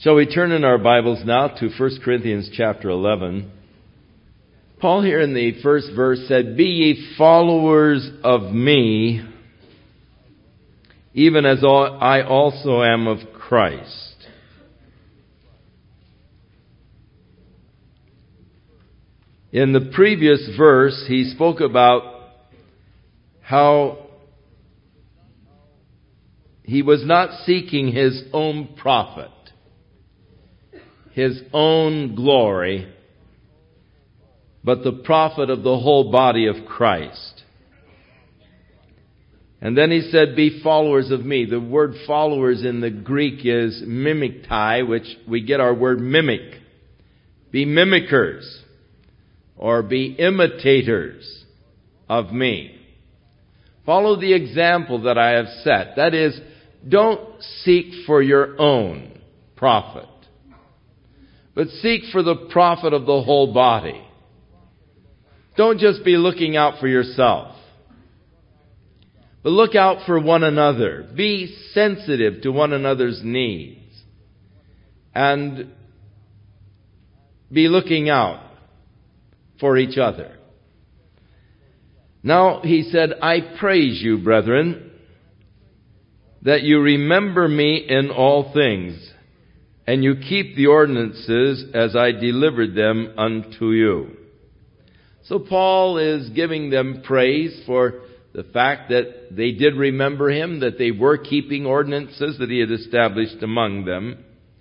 Shall we turn in our Bibles now to 1 Corinthians chapter 11? Paul here in the first verse said, "Be ye followers of me, even as I also am of Christ." In the previous verse, he spoke about how he was not seeking his own profit, his own glory, but the profit of the whole body of Christ. And then he said, "Be followers of me." The word followers in the Greek is mimiktai, which we get our word mimic. Be mimickers, or be imitators of me. Follow the example that I have set. That is, don't seek for your own profit, but seek for the profit of the whole body. Don't just be looking out for yourself, but look out for one another. Be sensitive to one another's needs, and be looking out for each other. Now, he said, "I praise you, brethren, that you remember me in all things, and you keep the ordinances as I delivered them unto you." So Paul is giving them praise for the fact that they did remember him, that they were keeping ordinances that he had established among them.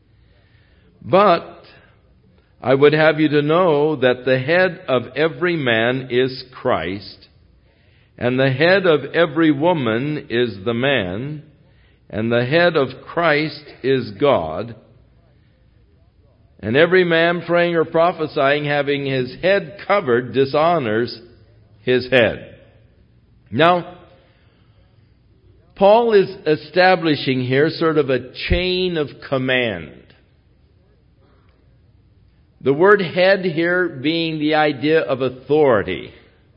But I would have you to know that the head of every man is Christ, and the head of every woman is the man, and the head of Christ is God. And every man praying or prophesying, having his head covered, dishonors his head. Now, Paul is establishing here sort of a chain of command. The word head here being the idea of authority.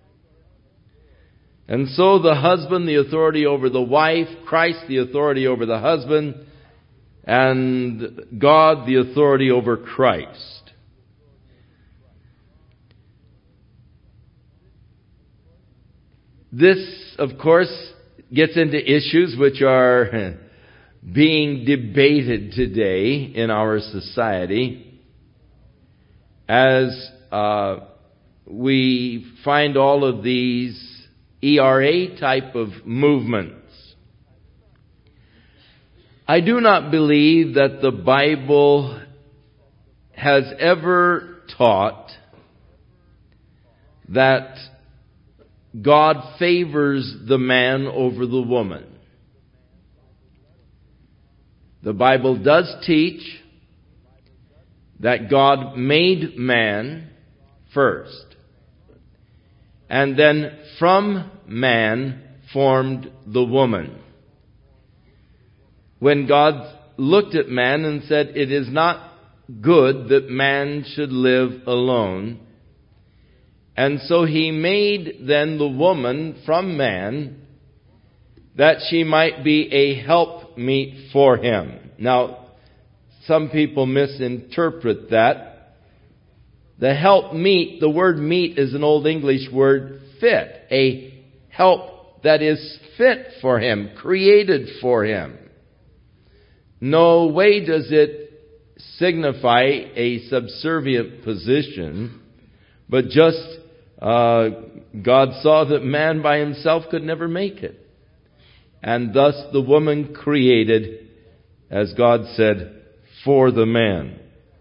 And so the husband, the authority over the wife, Christ, the authority over the husband, and God, the authority over Christ. This, of course, gets into issues which are being debated today in our society, as we find all of these ERA type of movements. I do not believe that the Bible has ever taught that God favors the man over the woman. The Bible does teach that God made man first, and then from man formed the woman. When God looked at man and said, "It is not good that man should live alone," and so he made then the woman from man, that she might be a helpmeet for him. Now, some people misinterpret that. The helpmeet, the word meet is an Old English word fit. A help that is fit for him, created for him. No way does it signify a subservient position, but just God saw that man by himself could never make it. And thus the woman created, as God said, for the man.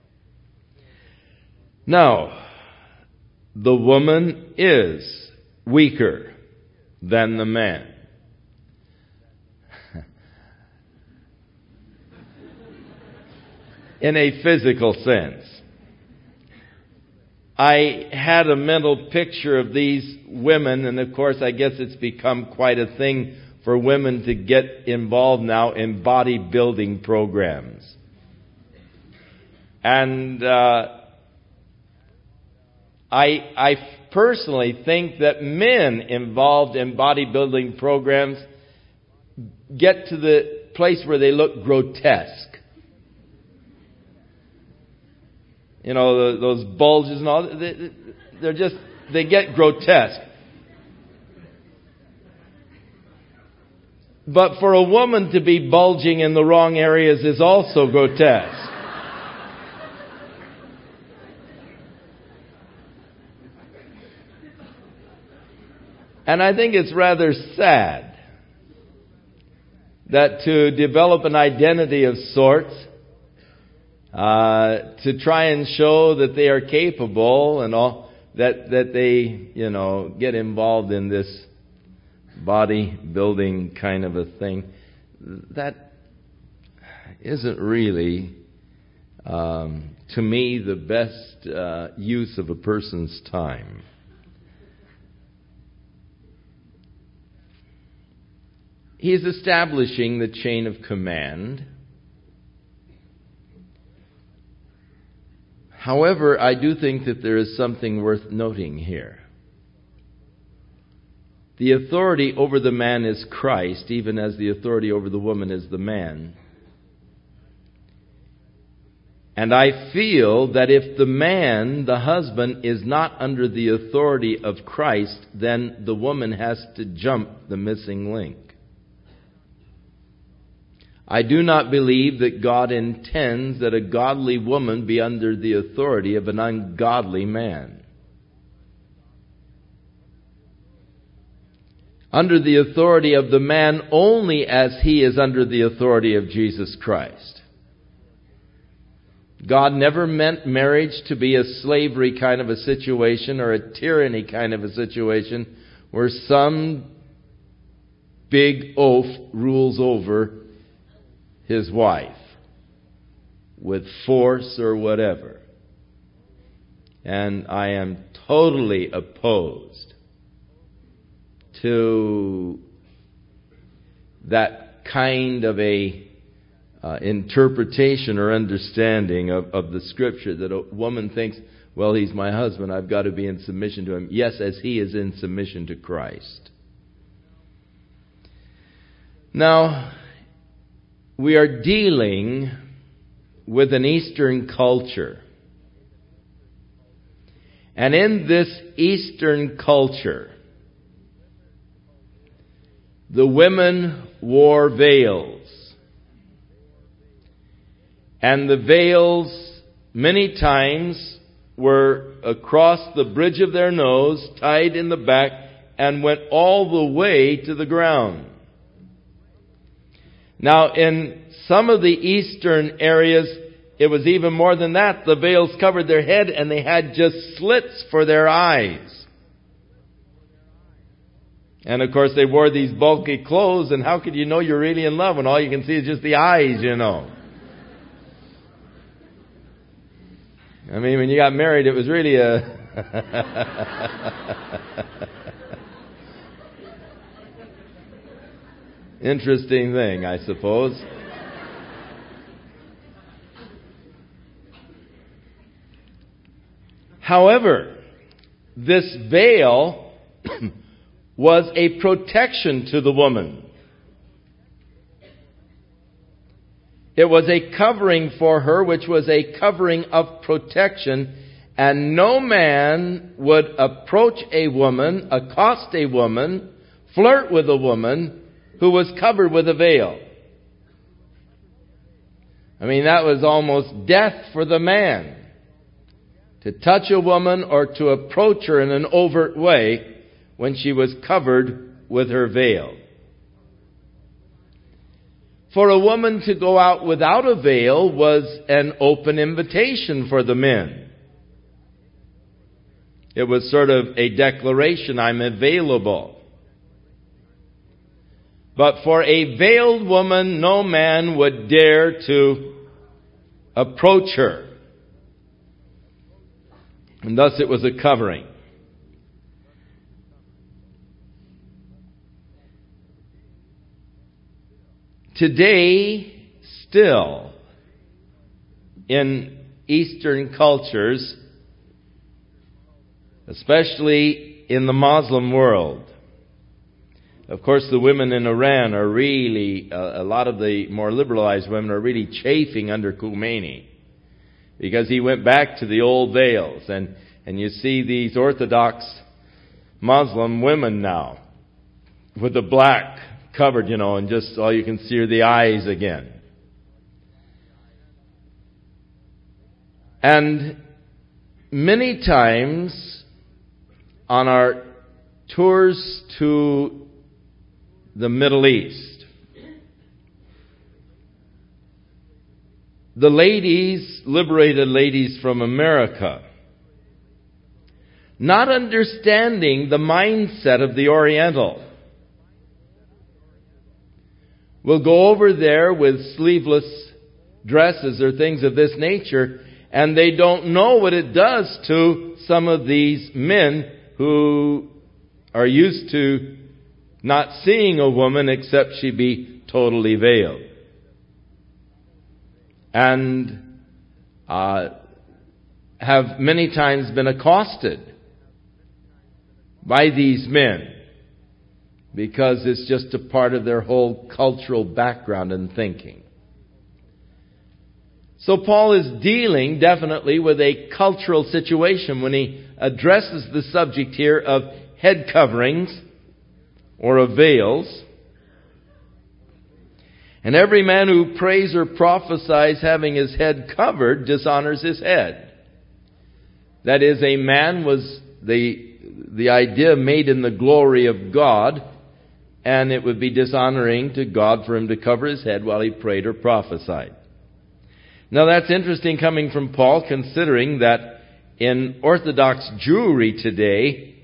Now, the woman is weaker than the man. In a physical sense. I had a mental picture of these women, and of course I guess it's become quite a thing for women to get involved now in bodybuilding programs. And I personally think that men involved in bodybuilding programs get to the place where they look grotesque. those bulges and all, they get grotesque. But for a woman to be bulging in the wrong areas is also grotesque. And I think it's rather sad that to develop an identity of sorts, to try and show that they are capable and all, that they, get involved in this bodybuilding kind of a thing, that isn't really, to me, the best use of a person's time. He is establishing the chain of command. However, I do think that there is something worth noting here. The authority over the man is Christ, even as the authority over the woman is the man. And I feel that if the man, the husband, is not under the authority of Christ, then the woman has to jump the missing link. I do not believe that God intends that a godly woman be under the authority of an ungodly man. Under the authority of the man only as he is under the authority of Jesus Christ. God never meant marriage to be a slavery kind of a situation or a tyranny kind of a situation where some big oaf rules over his wife with force or whatever. And I am totally opposed to that kind of a interpretation or understanding of the Scripture, that a woman thinks, well, he's my husband, I've got to be in submission to him. Yes, as he is in submission to Christ. Now, we are dealing with an Eastern culture. And in this Eastern culture, the women wore veils. And the veils, many times, were across the bridge of their nose, tied in the back, and went all the way to the ground. Now, in some of the eastern areas, it was even more than that. The veils covered their head, and they had just slits for their eyes. And of course, they wore these bulky clothes, and how could you know you're really in love when all you can see is just the eyes, I mean, when you got married, it was really a interesting thing, I suppose. However, this veil was a protection to the woman. It was a covering for her, which was a covering of protection, and no man would approach a woman, accost a woman, flirt with a woman who was covered with a veil. I mean, that was almost death for the man. To touch a woman or to approach her in an overt way when she was covered with her veil. For a woman to go out without a veil was an open invitation for the men. It was sort of a declaration, I'm available. But for a veiled woman, no man would dare to approach her. And thus it was a covering. Today, still, in Eastern cultures, especially in the Muslim world, of course the women in Iran are really, a lot of the more liberalized women are really chafing under Khomeini. because he went back to the old veils. And you see these Orthodox Muslim women now with the black covered, and just all you can see are the eyes again. And many times on our tours to the Middle East, the ladies, liberated ladies from America, not understanding the mindset of the Oriental, will go over there with sleeveless dresses or things of this nature, and they don't know what it does to some of these men who are used to not seeing a woman except she be totally veiled. And have many times been accosted by these men because it's just a part of their whole cultural background and thinking. So Paul is dealing definitely with a cultural situation when he addresses the subject here of head coverings or of veils. And every man who prays or prophesies having his head covered dishonors his head. That is, a man was the idea made in the glory of God, and it would be dishonoring to God for him to cover his head while he prayed or prophesied. Now that's interesting coming from Paul, considering that in Orthodox Jewry today,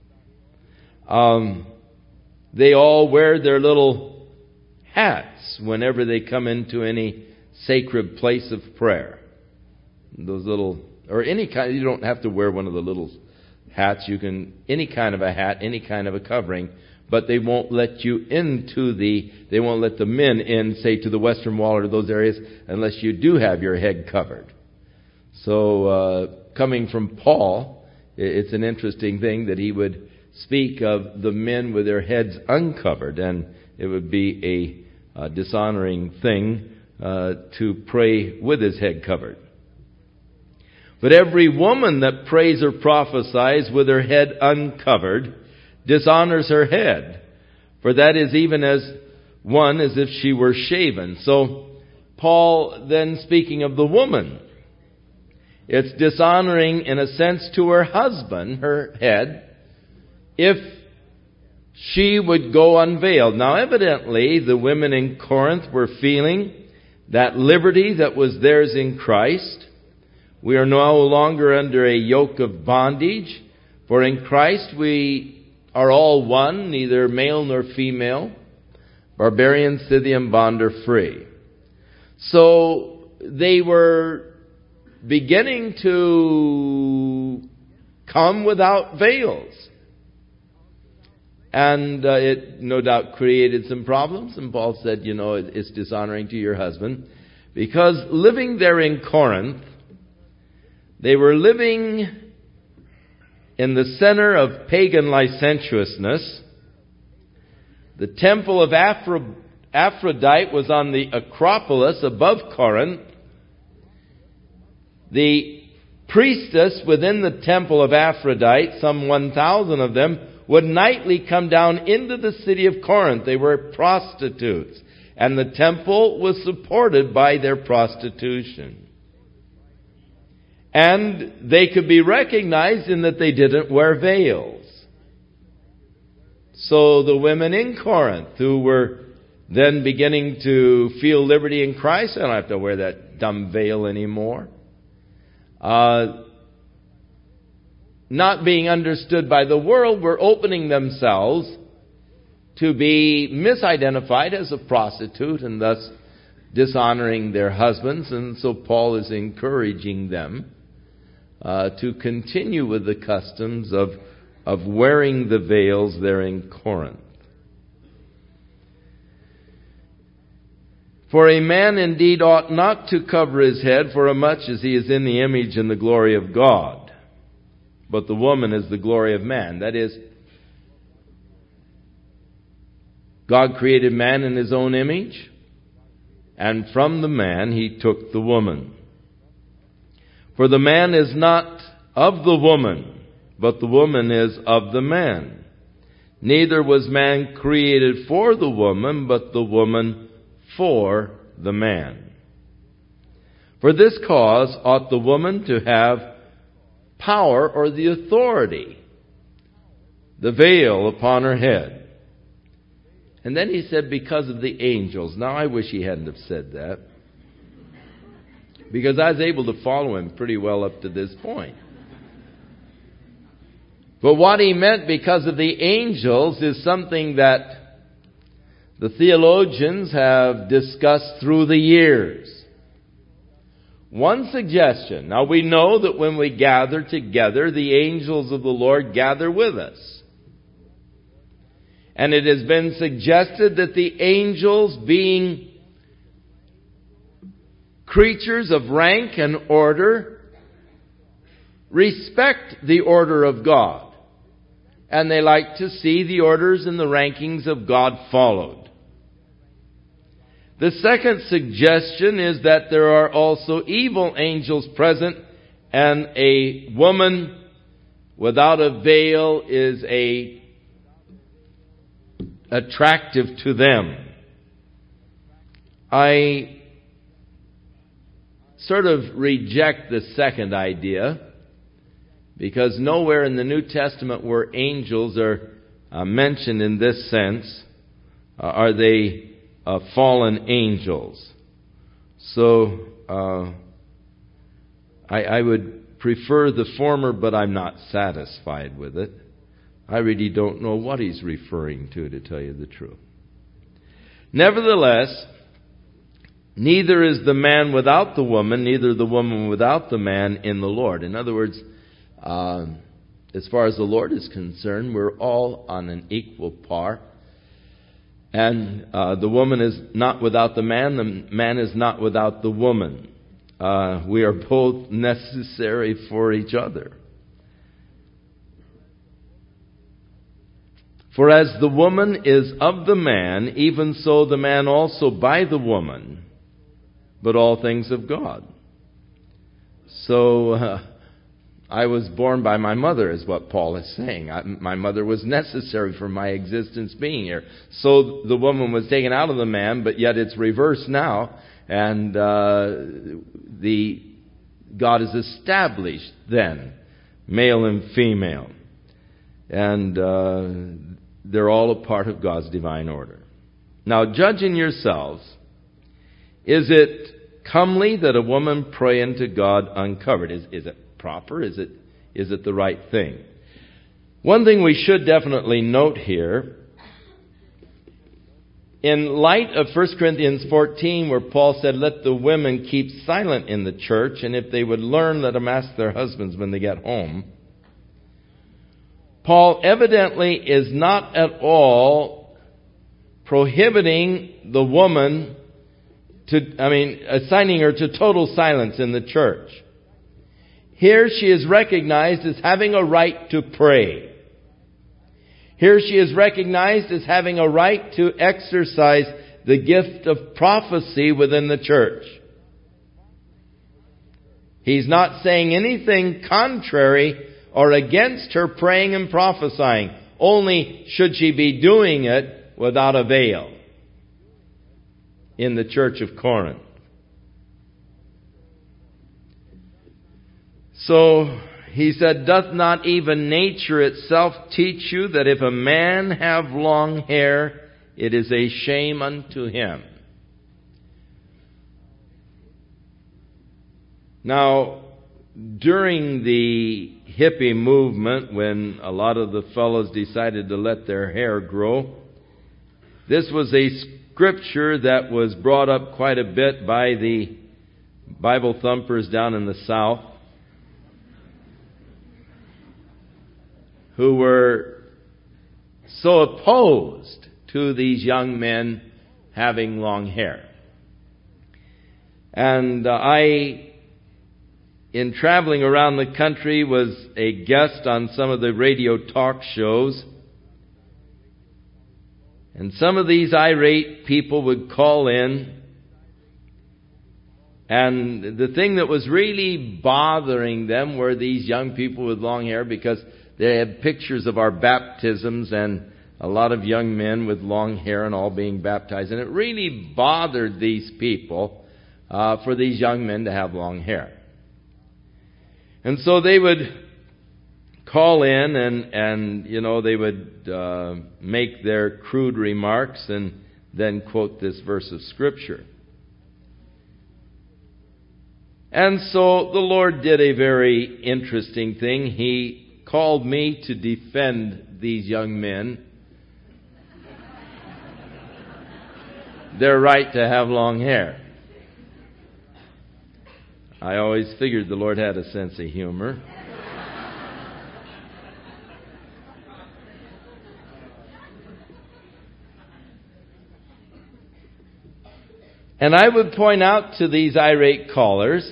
they all wear their little hats whenever they come into any sacred place of prayer. Those little, or any kind, you don't have to wear one of the little hats. You can, any kind of a hat, any kind of a covering, but they won't let you they won't let the men in, say, to the western wall or those areas unless you do have your head covered. So, coming from Paul, it's an interesting thing that he would speak of the men with their heads uncovered, and it would be a dishonoring thing to pray with his head covered. But every woman that prays or prophesies with her head uncovered dishonors her head, for that is even as if she were shaven. So Paul then speaking of the woman, it's dishonoring in a sense to her husband, her head, if she would go unveiled. Now evidently the women in Corinth were feeling that liberty that was theirs in Christ. We are no longer under a yoke of bondage, for in Christ we are all one, neither male nor female, barbarian, Scythian, bond, or free. So they were beginning to come without veils. And it no doubt created some problems. And Paul said, it's dishonoring to your husband. Because living there in Corinth, they were living in the center of pagan licentiousness. The temple of Aphrodite was on the Acropolis above Corinth. The priestess within the temple of Aphrodite, some 1,000 of them, would nightly come down into the city of Corinth. They were prostitutes, and the temple was supported by their prostitution. And they could be recognized in that they didn't wear veils. So the women in Corinth who were then beginning to feel liberty in Christ, I don't have to wear that dumb veil anymore. Not being understood by the world, were opening themselves to be misidentified as a prostitute and thus dishonoring their husbands. And so Paul is encouraging them to continue with the customs of wearing the veils there in Corinth. For a man indeed ought not to cover his head, forasmuch as he is in the image and the glory of God. But the woman is the glory of man. That is, God created man in his own image, and from the man he took the woman. For the man is not of the woman, but the woman is of the man. Neither was man created for the woman, but the woman for the man. For this cause ought the woman to have power or the authority, the veil upon her head. And then he said, because of the angels. Now I wish he hadn't have said that, because I was able to follow him pretty well up to this point. But what he meant because of the angels is something that the theologians have discussed through the years. One suggestion. Now we know that when we gather together, the angels of the Lord gather with us. And it has been suggested that the angels, being creatures of rank and order, respect the order of God. And they like to see the orders and the rankings of God followed. The second suggestion is that there are also evil angels present, and a woman without a veil is attractive to them. I sort of reject the second idea, because nowhere in the New Testament where angels are mentioned in this sense are they fallen angels. So I would prefer the former, but I'm not satisfied with it. I really don't know what he's referring to tell you the truth. Nevertheless, neither is the man without the woman, neither the woman without the man in the Lord. In other words, as far as the Lord is concerned, we're all on an equal par. And the woman is not without the man is not without the woman. We are both necessary for each other. For as the woman is of the man, even so the man also by the woman, but all things of God. So I was born by my mother, is what Paul is saying. My mother was necessary for my existence being here. So the woman was taken out of the man, but yet it's reversed now. And God is established then, male and female. And they're all a part of God's divine order. Now, judging yourselves, is it comely that a woman pray unto God uncovered? Is it proper? Is it the right thing? One thing we should definitely note here, in light of 1 Corinthians 14, where Paul said, let the women keep silent in the church, and if they would learn, let them ask their husbands when they get home. Paul evidently is not at all prohibiting the woman assigning her to total silence in the church. Here she is recognized as having a right to pray. Here she is recognized as having a right to exercise the gift of prophecy within the church. He's not saying anything contrary or against her praying and prophesying. Only should she be doing it without a veil in the church of Corinth. So he said, doth not even nature itself teach you that if a man have long hair, it is a shame unto him? Now, during the hippie movement, when a lot of the fellows decided to let their hair grow, this was a scripture that was brought up quite a bit by the Bible thumpers down in the South, who were so opposed to these young men having long hair. And in traveling around the country, was a guest on some of the radio talk shows. And some of these irate people would call in And the thing that was really bothering them were these young people with long hair, because they had pictures of our baptisms and a lot of young men with long hair and all being baptized. And it really bothered these people for these young men to have long hair. And so they would call in and they would make their crude remarks and then quote this verse of Scripture. And so the Lord did a very interesting thing. He called me to defend these young men, their right to have long hair. I always figured the Lord had a sense of humor. And I would point out to these irate callers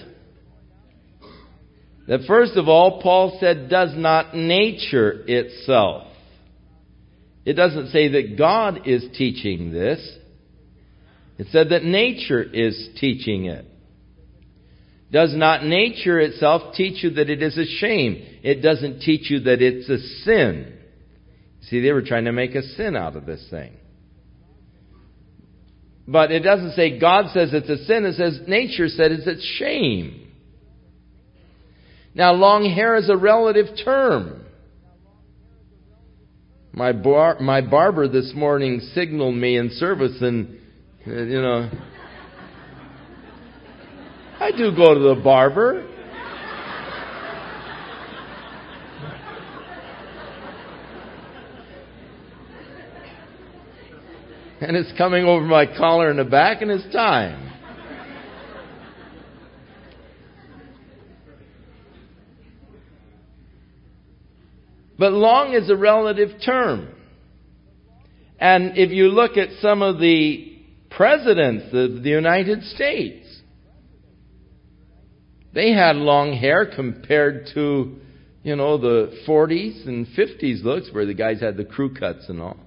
that first of all, Paul said, does not nature itself. It doesn't say that God is teaching this. It said that nature is teaching it. Does not nature itself teach you that it is a shame? It doesn't teach you that it's a sin. See, they were trying to make a sin out of this thing. But it doesn't say God says it's a sin. It says nature says it's shame. Now, long hair is a relative term. My barber this morning signaled me in service, and, I do go to the barber. And it's coming over my collar in the back, and it's time. But long is a relative term. And if you look at some of the presidents of the United States, they had long hair compared to, the 40s and 50s looks where the guys had the crew cuts and all.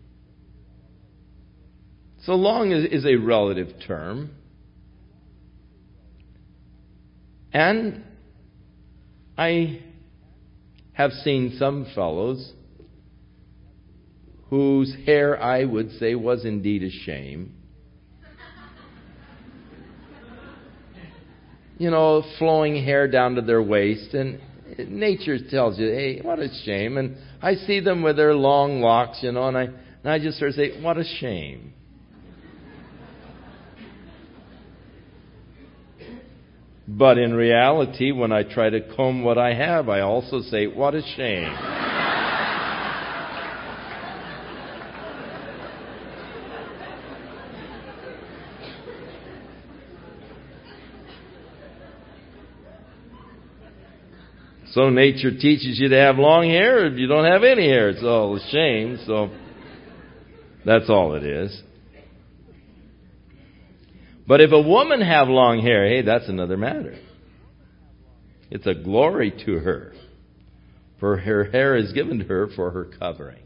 So long is a relative term. And I have seen some fellows whose hair, I would say, was indeed a shame. Flowing hair down to their waist. And nature tells you, hey, what a shame. And I see them with their long locks, and I just sort of say, what a shame. But in reality, when I try to comb what I have, I also say, what a shame. So nature teaches you to have long hair. If you don't have any hair, it's all a shame. So that's all it is. But if a woman have long hair, hey, that's another matter. It's a glory to her. For her hair is given to her for her covering.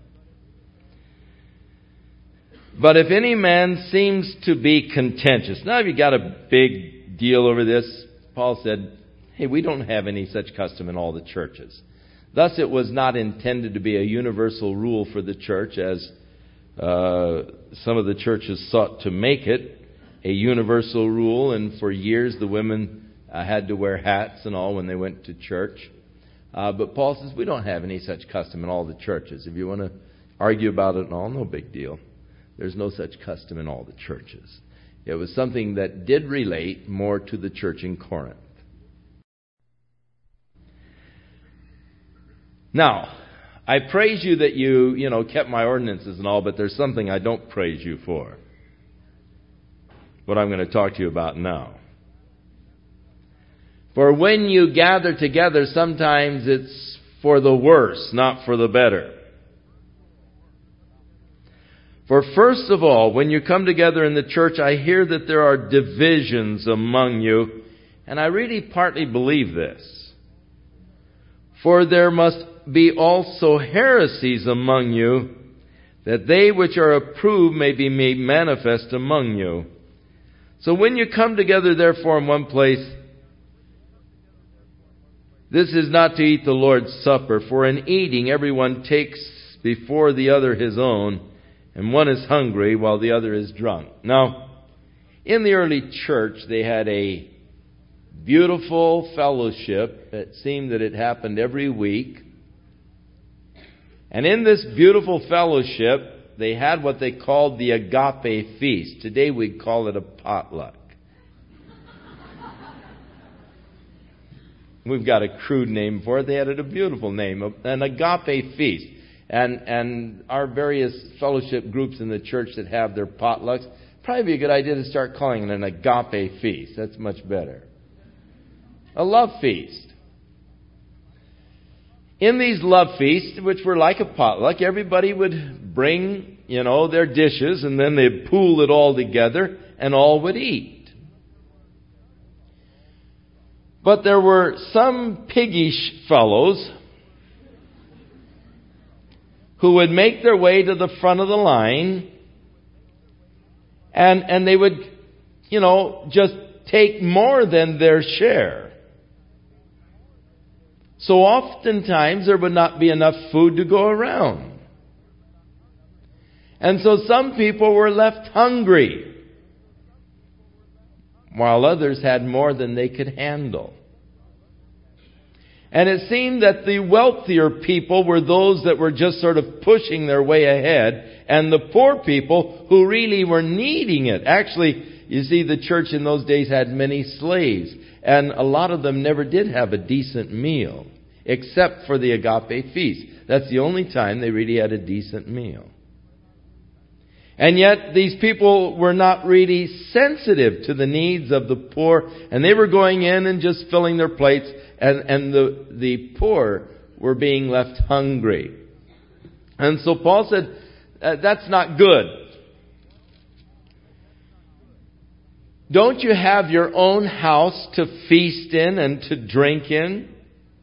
But if any man seems to be contentious. Now, if you got a big deal over this, Paul said, hey, we don't have any such custom in all the churches. Thus, it was not intended to be a universal rule for the church, as some of the churches sought to make it a universal rule, and for years the women had to wear hats and all when they went to church. But Paul says we don't have any such custom in all the churches. If you want to argue about it and all, no big deal. There's no such custom in all the churches. It was something that did relate more to the church in Corinth. Now, I praise you that you kept my ordinances and all, but there's something I don't praise you for. What I'm going to talk to you about now. For when you gather together, sometimes it's for the worse, not for the better. For first of all, when you come together in the church, I hear that there are divisions among you, and I really partly believe this. For there must be also heresies among you, that they which are approved may be made manifest among you. So when you come together, therefore, in one place, this is not to eat the Lord's Supper, for in eating everyone takes before the other his own, and one is hungry while the other is drunk. Now, in the early church, they had a beautiful fellowship. It seemed that it happened every week. And in this beautiful fellowship, they had what they called the agape feast. Today we'd call it a potluck. We've got a crude name for it. They had it a beautiful name, an agape feast. And our various fellowship groups in the church that have their potlucks, probably be a good idea to start calling it an agape feast. That's much better. A love feast. In these love feasts, which were like a potluck, everybody would bring, their dishes, and then they'd pool it all together, and all would eat. But there were some piggish fellows who would make their way to the front of the line, and they would, just take more than their share. So oftentimes there would not be enough food to go around. And so some people were left hungry, while others had more than they could handle. And it seemed that the wealthier people were those that were just sort of pushing their way ahead, and the poor people who really were needing it. Actually, you see, the church in those days had many slaves, and a lot of them never did have a decent meal, except for the agape feast. That's the only time they really had a decent meal. And yet, these people were not really sensitive to the needs of the poor, and they were going in and just filling their plates, and the poor were being left hungry. And so Paul said, that's not good. Don't you have your own house to feast in and to drink in?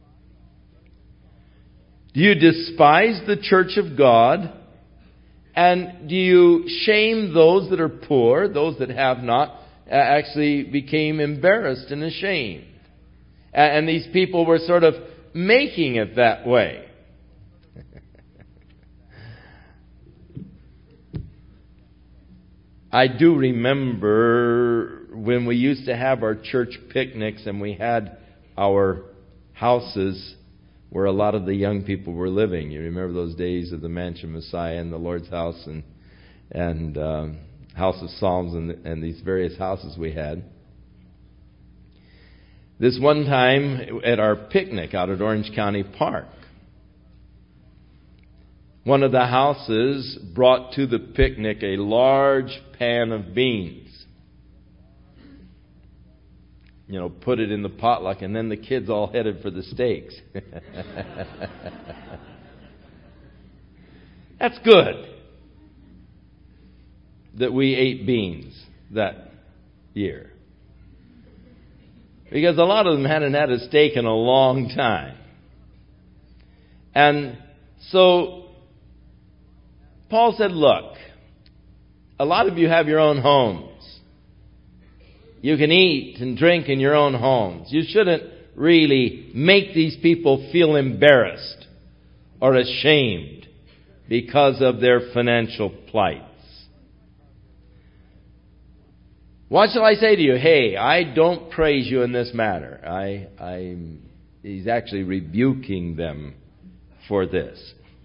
Do you despise the church of God? And do you shame those that are poor, those that have not, actually became embarrassed and ashamed? And these people were sort of making it that way. I do remember when we used to have our church picnics and we had our houses where a lot of the young people were living. You remember those days of the Mansion Messiah and the Lord's House and House of Psalms and these various houses we had. This one time at our picnic out at Orange County Park, one of the houses brought to the picnic a large pan of beans. Put it in the potluck, and then the kids all headed for the steaks. That's good that we ate beans that year. Because a lot of them hadn't had a steak in a long time. And so Paul said, look, a lot of you have your own homes. You can eat and drink in your own homes. You shouldn't really make these people feel embarrassed or ashamed because of their financial plights. What shall I say to you? Hey, I don't praise you in this matter. He's actually rebuking them for this.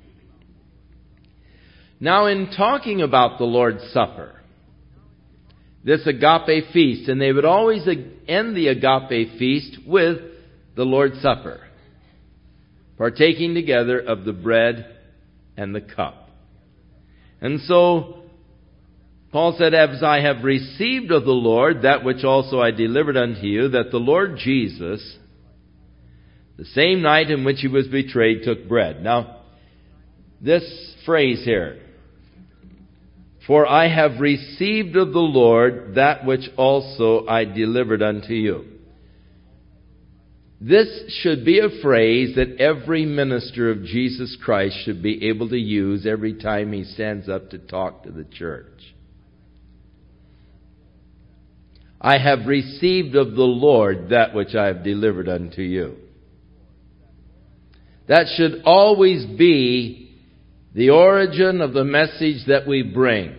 Now, in talking about the Lord's Supper, this agape feast, and they would always end the agape feast with the Lord's Supper, partaking together of the bread and the cup. And so Paul said, as I have received of the Lord that which also I delivered unto you, that the Lord Jesus, the same night in which he was betrayed, took bread. Now, this phrase here, for I have received of the Lord that which also I delivered unto you. This should be a phrase that every minister of Jesus Christ should be able to use every time he stands up to talk to the church. I have received of the Lord that which I have delivered unto you. That should always be the origin of the message that we bring.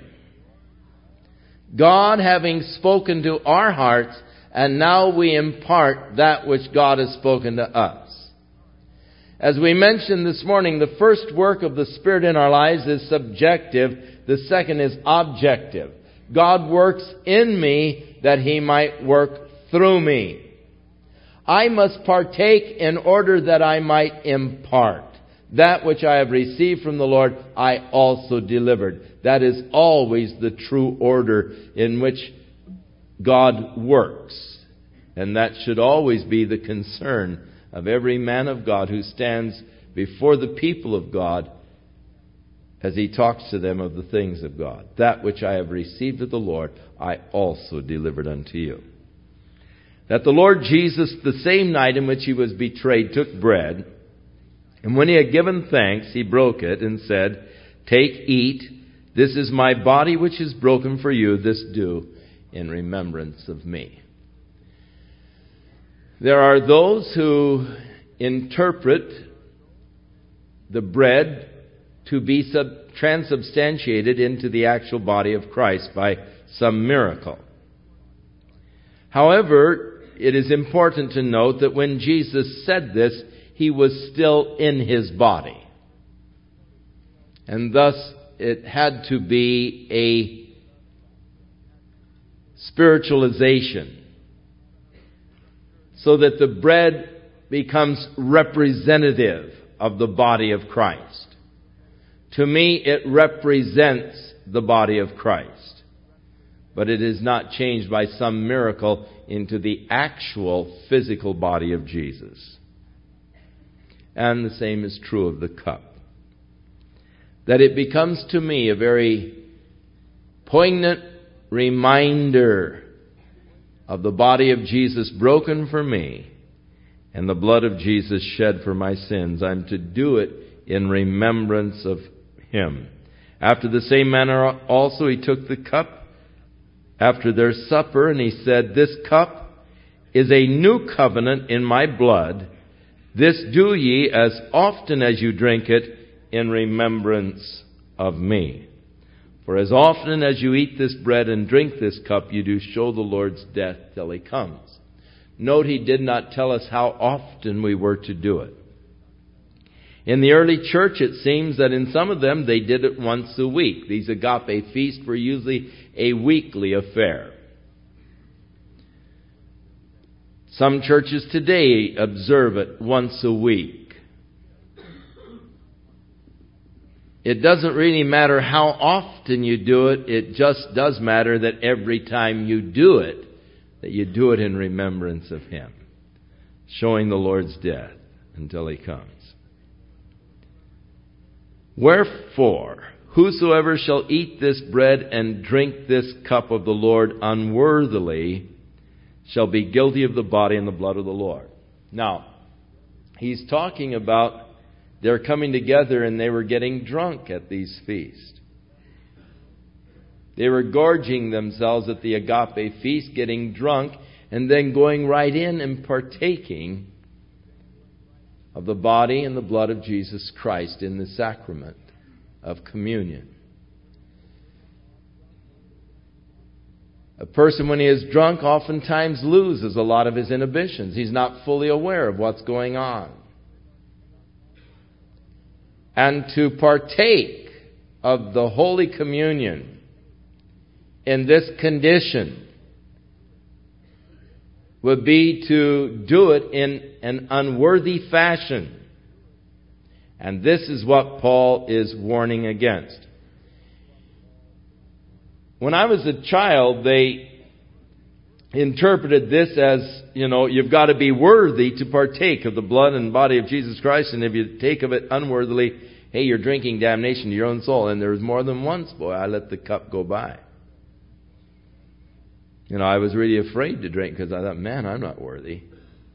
God having spoken to our hearts, and now we impart that which God has spoken to us. As we mentioned this morning, the first work of the Spirit in our lives is subjective. The second is objective. God works in me that He might work through me. I must partake in order that I might impart. That which I have received from the Lord, I also delivered. That is always the true order in which God works. And that should always be the concern of every man of God who stands before the people of God as he talks to them of the things of God. That which I have received of the Lord, I also delivered unto you. That the Lord Jesus, the same night in which He was betrayed, took bread, and when He had given thanks, He broke it and said, Take, eat, this is my body which is broken for you, this do in remembrance of me. There are those who interpret the bread to be transubstantiated into the actual body of Christ by some miracle. However, it is important to note that when Jesus said this, He was still in His body. And thus, it had to be a spiritualization, so that the bread becomes representative of the body of Christ. To me, it represents the body of Christ. But it is not changed by some miracle into the actual physical body of Jesus. And the same is true of the cup. That it becomes to me a very poignant reminder of the body of Jesus broken for me and the blood of Jesus shed for my sins. I'm to do it in remembrance of Him. After the same manner also He took the cup after their supper, and He said, This cup is a new covenant in my blood. This do ye as often as you drink it in remembrance of me. For as often as you eat this bread and drink this cup, you do show the Lord's death till He comes. Note He did not tell us how often we were to do it. In the early church, it seems that in some of them they did it once a week. These agape feasts were usually a weekly affair. Some churches today observe it once a week. It doesn't really matter how often you do it. It just does matter that every time you do it, that you do it in remembrance of Him, showing the Lord's death until He comes. Wherefore, whosoever shall eat this bread and drink this cup of the Lord unworthily shall be guilty of the body and the blood of the Lord. Now, He's talking about they're coming together and they were getting drunk at these feasts. They were gorging themselves at the agape feast, getting drunk, and then going right in and partaking of the body and the blood of Jesus Christ in the sacrament of communion. A person, when he is drunk, oftentimes loses a lot of his inhibitions. He's not fully aware of what's going on. And to partake of the Holy Communion in this condition would be to do it in an unworthy fashion. And this is what Paul is warning against. When I was a child, they interpreted this as, you've got to be worthy to partake of the blood and body of Jesus Christ. And if you take of it unworthily, hey, you're drinking damnation to your own soul. And there was more than once, I let the cup go by. I was really afraid to drink because I thought, man, I'm not worthy.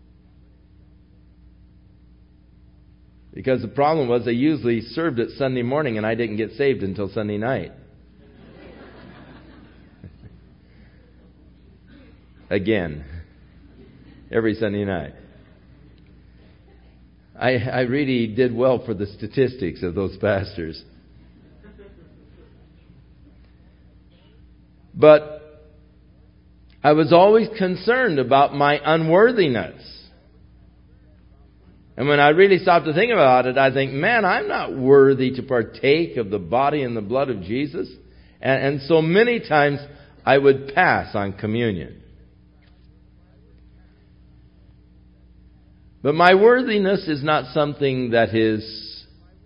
Because the problem was they usually served it Sunday morning and I didn't get saved until Sunday night. again every Sunday night. I really did well for the statistics of those pastors. But I was always concerned about my unworthiness. And when I really stopped to think about it, I think, man, I'm not worthy to partake of the body and the blood of Jesus. And so many times I would pass on communion. But my worthiness is not something that is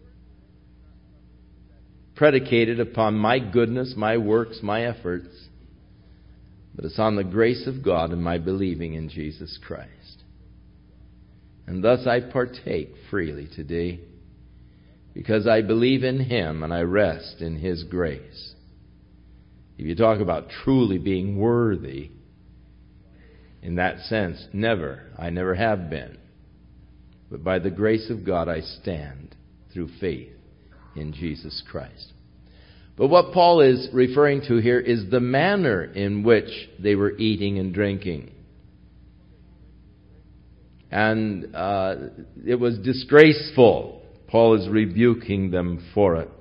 predicated upon my goodness, my works, my efforts. But it's on the grace of God and my believing in Jesus Christ. And thus I partake freely today because I believe in Him and I rest in His grace. If you talk about truly being worthy, in that sense, I never have been. But by the grace of God I stand through faith in Jesus Christ. But what Paul is referring to here is the manner in which they were eating and drinking. And it was disgraceful. Paul is rebuking them for it.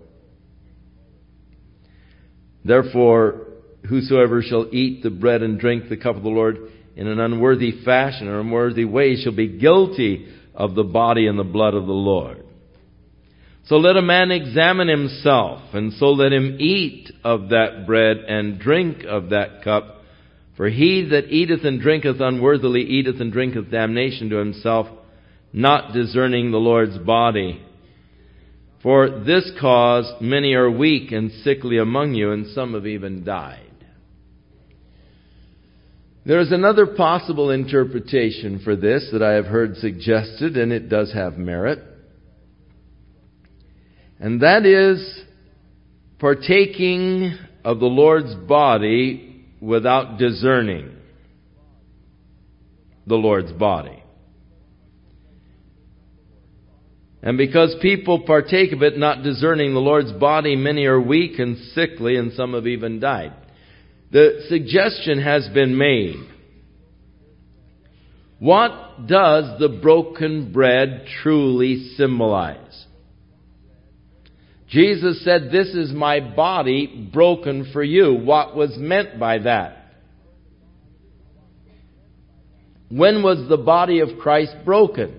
Therefore, whosoever shall eat the bread and drink the cup of the Lord in an unworthy fashion or unworthy way shall be guilty of the body and the blood of the Lord. So let a man examine himself, and so let him eat of that bread and drink of that cup. For he that eateth and drinketh unworthily eateth and drinketh damnation to himself, not discerning the Lord's body. For this cause many are weak and sickly among you, and some have even died. There is another possible interpretation for this that I have heard suggested, and it does have merit. And that is partaking of the Lord's body without discerning the Lord's body. And because people partake of it not discerning the Lord's body, many are weak and sickly, and some have even died. The suggestion has been made. What does the broken bread truly symbolize? Jesus said, "This is my body broken for you." What was meant by that? When was the body of Christ broken?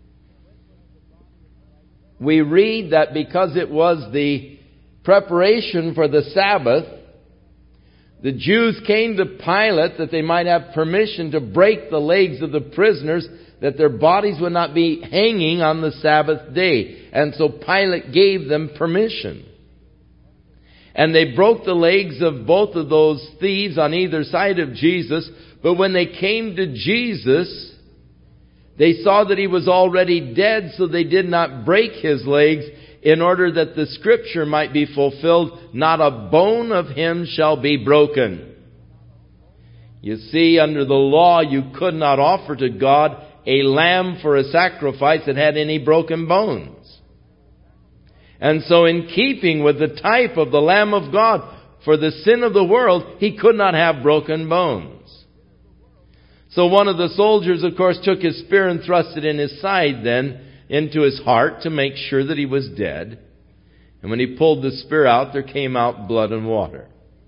We read that because it was the preparation for the Sabbath, the Jews came to Pilate that they might have permission to break the legs of the prisoners, that their bodies would not be hanging on the Sabbath day. And so Pilate gave them permission. And they broke the legs of both of those thieves on either side of Jesus. But when they came to Jesus, they saw that He was already dead, so they did not break His legs, in order that the Scripture might be fulfilled, "Not a bone of Him shall be broken." You see, under the law, you could not offer to God a lamb for a sacrifice that had any broken bones. And so in keeping with the type of the Lamb of God for the sin of the world, He could not have broken bones. So one of the soldiers, of course, took his spear and thrust it in his side then, into his heart, to make sure that he was dead. And when he pulled the spear out, there came out blood and water.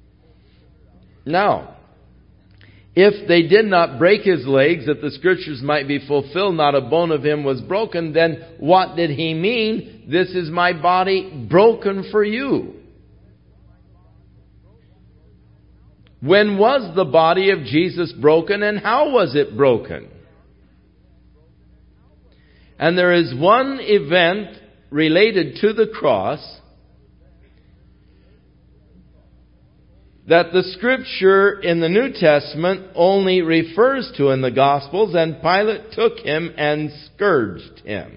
Now, if they did not break His legs, that the Scriptures might be fulfilled, not a bone of Him was broken, then what did He mean? This is my body broken for you. When was the body of Jesus broken, and how was it broken? And there is one event related to the cross that the Scripture in the New Testament only refers to in the Gospels, and Pilate took Him and scourged Him.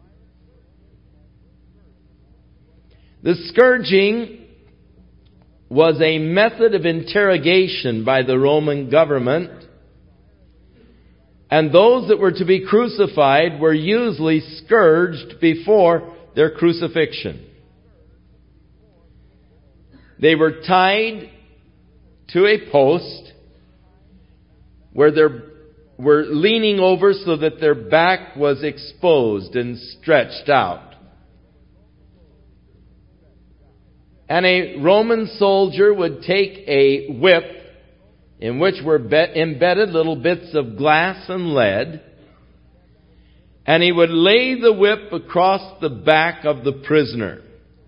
The scourging was a method of interrogation by the Roman government, and those that were to be crucified were usually scourged before their crucifixion. They were tied to a post, where they were leaning over so that their back was exposed and stretched out. And a Roman soldier would take a whip in which were embedded little bits of glass and lead, and he would lay the whip across the back of the prisoner.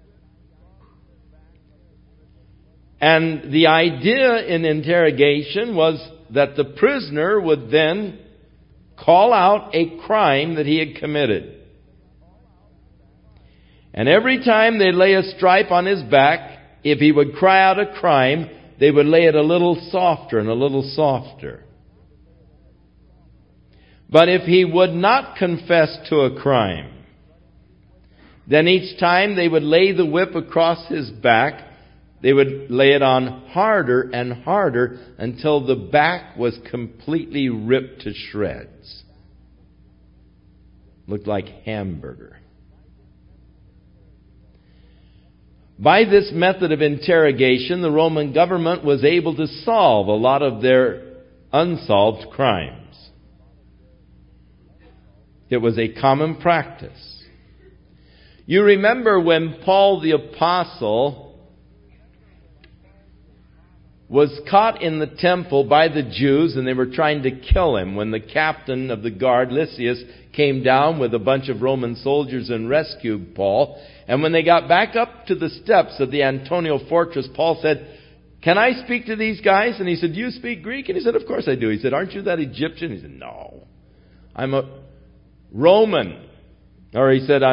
And the idea in interrogation was that the prisoner would then call out a crime that he had committed. And every time they lay a stripe on his back, if he would cry out a crime, they would lay it a little softer and a little softer. But if he would not confess to a crime, then each time they would lay the whip across his back, they would lay it on harder and harder until the back was completely ripped to shreds. Looked like hamburger. By this method of interrogation, the Roman government was able to solve a lot of their unsolved crimes. It was a common practice. You remember when Paul the Apostle was caught in the temple by the Jews and they were trying to kill him when the captain of the guard, Lysias, came down with a bunch of Roman soldiers and rescued Paul. And when they got back up to the steps of the Antonia fortress, Paul said, "Can I speak to these guys?" And he said, "Do you speak Greek?" And he said, "Of course I do." He said, "Aren't you that Egyptian?" He said, "No, I'm a Roman." Or he said,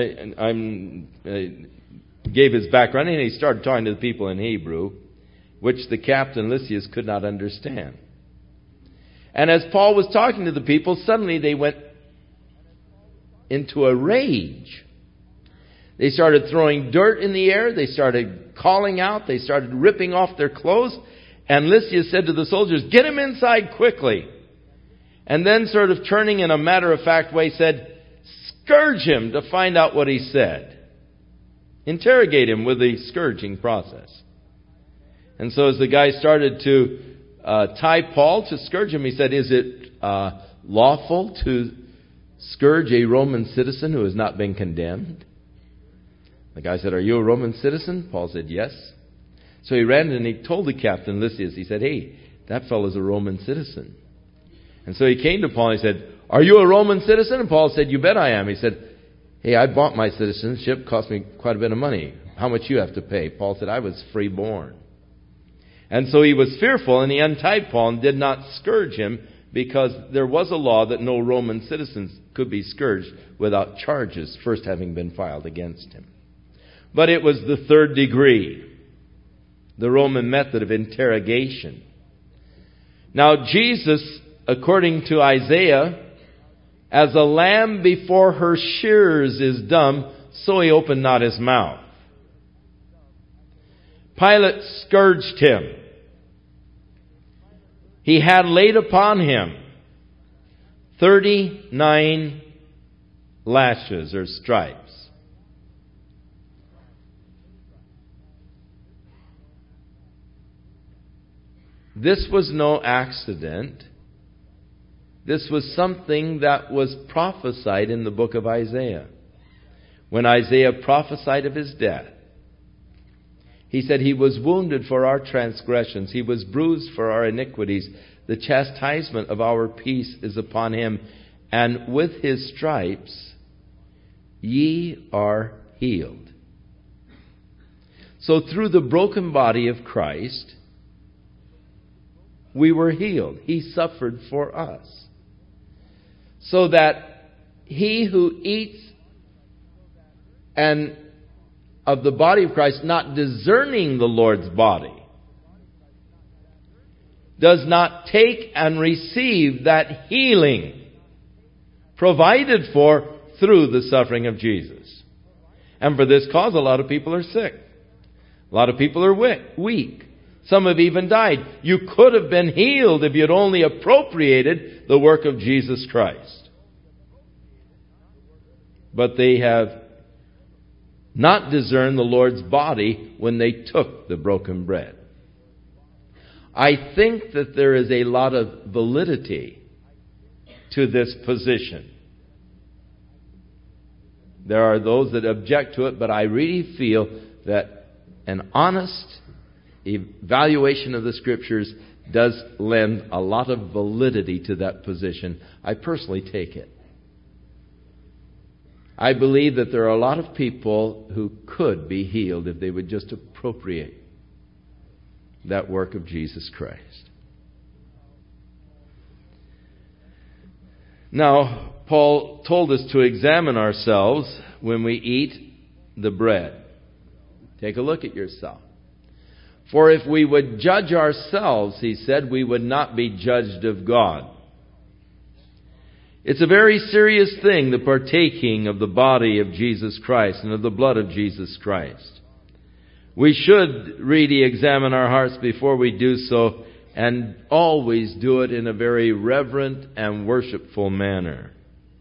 gave his background, and he started talking to the people in Hebrew, which the captain Lysias could not understand. And as Paul was talking to the people, suddenly they went into a rage. They started throwing dirt in the air. They started calling out. They started ripping off their clothes. And Lysias said to the soldiers, "Get him inside quickly." And then, sort of turning in a matter-of-fact way, said, "Scourge him," to find out what he said. Interrogate him with the scourging process. And so as the guy started to tie Paul to scourge him, he said, "Is it lawful to scourge a Roman citizen who has not been condemned?" The guy said, "Are you a Roman citizen?" Paul said, "Yes." So he ran and he told the captain Lysias, he said, "Hey, that fellow's a Roman citizen." And so he came to Paul and he said, "Are you a Roman citizen?" And Paul said, "You bet I am." He said, "Hey, I bought my citizenship. Cost me quite a bit of money. How much you have to pay?" Paul said, "I was freeborn." And so he was fearful, and he untied Paul and did not scourge him, because there was a law that no Roman citizens could be scourged without charges first having been filed against him. But it was the third degree, the Roman method of interrogation. Now Jesus, according to Isaiah, as a lamb before her shearers is dumb, so he opened not his mouth. Pilate scourged him. He had laid upon him 39 lashes or stripes. This was no accident. This was something that was prophesied in the book of Isaiah. When Isaiah prophesied of his death, he said, "He was wounded for our transgressions. He was bruised for our iniquities. The chastisement of our peace is upon him. And with his stripes ye are healed." So through the broken body of Christ, we were healed. He suffered for us. So that he who eats and of the body of Christ, not discerning the Lord's body, does not take and receive that healing provided for through the suffering of Jesus. And for this cause, a lot of people are sick. A lot of people are weak. Some have even died. You could have been healed if you had only appropriated the work of Jesus Christ. But they have not discerned the Lord's body when they took the broken bread. I think that there is a lot of validity to this position. There are those that object to it, but I really feel that an honest evaluation of the Scriptures does lend a lot of validity to that position. I personally take it. I believe that there are a lot of people who could be healed if they would just appropriate that work of Jesus Christ. Now, Paul told us to examine ourselves when we eat the bread. Take a look at yourself. For if we would judge ourselves, he said, we would not be judged of God. It's a very serious thing, the partaking of the body of Jesus Christ and of the blood of Jesus Christ. We should really examine our hearts before we do so, and always do it in a very reverent and worshipful manner.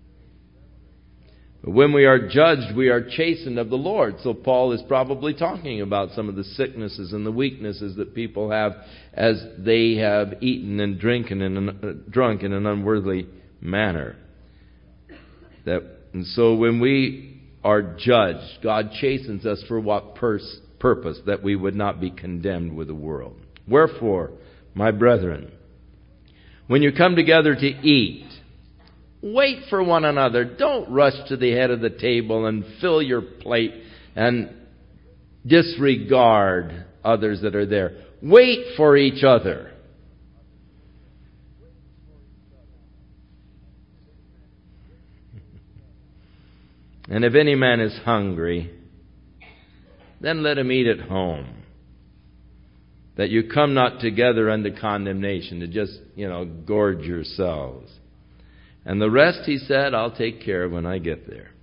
But when we are judged, we are chastened of the Lord. So Paul is probably talking about some of the sicknesses and the weaknesses that people have as they have eaten and drunk in an unworthy manner. And so when we are judged, God chastens us for what purpose? That we would not be condemned with the world. Wherefore, my brethren, when you come together to eat, wait for one another. Don't rush to the head of the table and fill your plate and disregard others that are there. Wait for each other. And if any man is hungry, then let him eat at home, that you come not together unto condemnation, to just, gorge yourselves. And the rest, he said, I'll take care of when I get there.